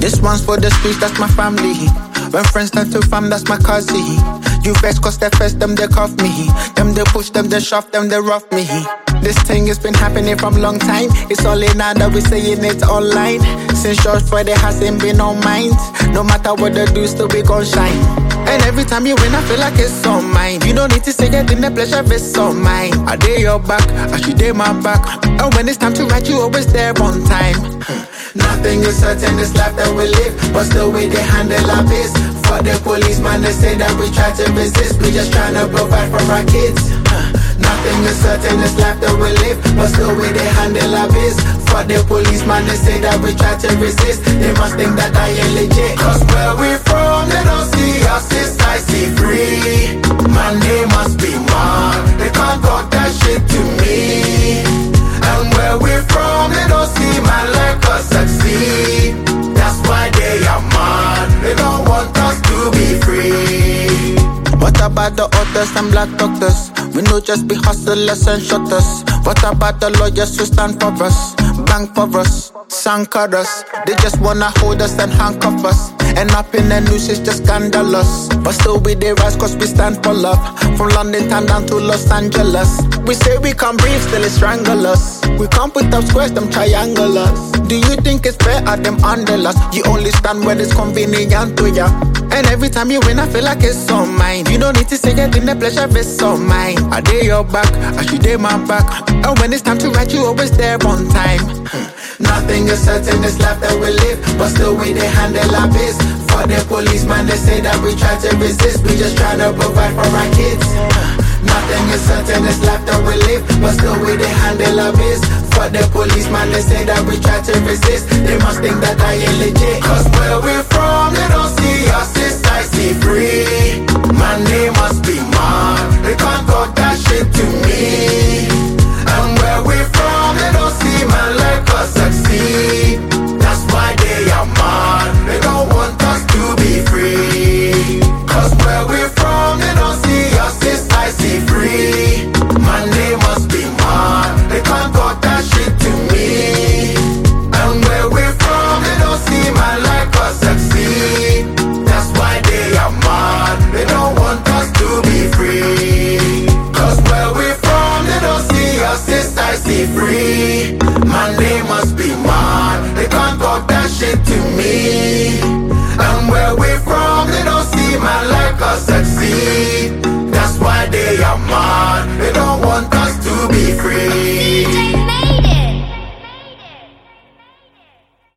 This one's for the streets, that's my family. When friends turn to fam, that's my cousin. You vex cause they first, them they cuff me. Them they push, them they shove, them they rough me. This thing has been happening from long time. It's all in now that we saying it online. Since George Friday hasn't been on mind. No matter what they do, still we gon' shine. And every time you win, I feel like it's all mine. You don't need to say it in the pleasure, it's all mine. I dare your back, I should dare my back. And when it's time to write, you always there on time. Nothing is certain, this life that we live, but still we they handle our biz. For the policeman, they say that we try to resist. We just tryna provide for our kids. Nothing is certain, this life that we live, but still we they handle our biz. For the policeman, they say that we try to resist. They must think that I ain't legit. Cause where we from, they don't see us, it's I see free. My name must be mine, they can't talk that shit to me. And where we from, they don't see man like us succeed. That's why they are mad, they don't want us to be free. What about the authors and black doctors? We know just be hustlers and shutters. What about the lawyers who stand for us? Bank for us, sank us. They just wanna hold us and handcuff us. And up in the news is just scandalous. But still we they rise cause we stand for love. From London town down to Los Angeles. We say we can't breathe, still it strangle us. We can't put up squares, them triangulars. Do you think it's fair at them under us? You only stand when it's convenient to ya. And every time you win, I feel like it's all mine. You don't need to say it in the pleasure, it's all mine. I dare your back, I should dare my back. And when it's time to write, you always there on time. Nothing is certain, this life that we live, but still we they handle our biz. For the policeman, they say that we try to resist. We just tryna provide for our kids. Nothing is certain, this life that we live, but still we they handle our biz. For the policeman, they say that we try to resist. They must think that I ain't legit. Cause where we from, they don't see us, it's I see free. My name must be mine, they can't talk that shit to me. And where we from, they don't see man like us succeed. That's why they are mad, they don't want us to be free. Cause where we from, they don't see us, it's I see free. My name must be mine, they can't talk that shit to me. And where we from, they don't see man like us succeed. That's why they are mad, they don't want us to be free. Cause where we from, they don't see us, it's I see free. My name must be mine, they can't talk that shit to me. And where we from, they don't see man like us succeed. That's why they are mad, they don't want us to be free.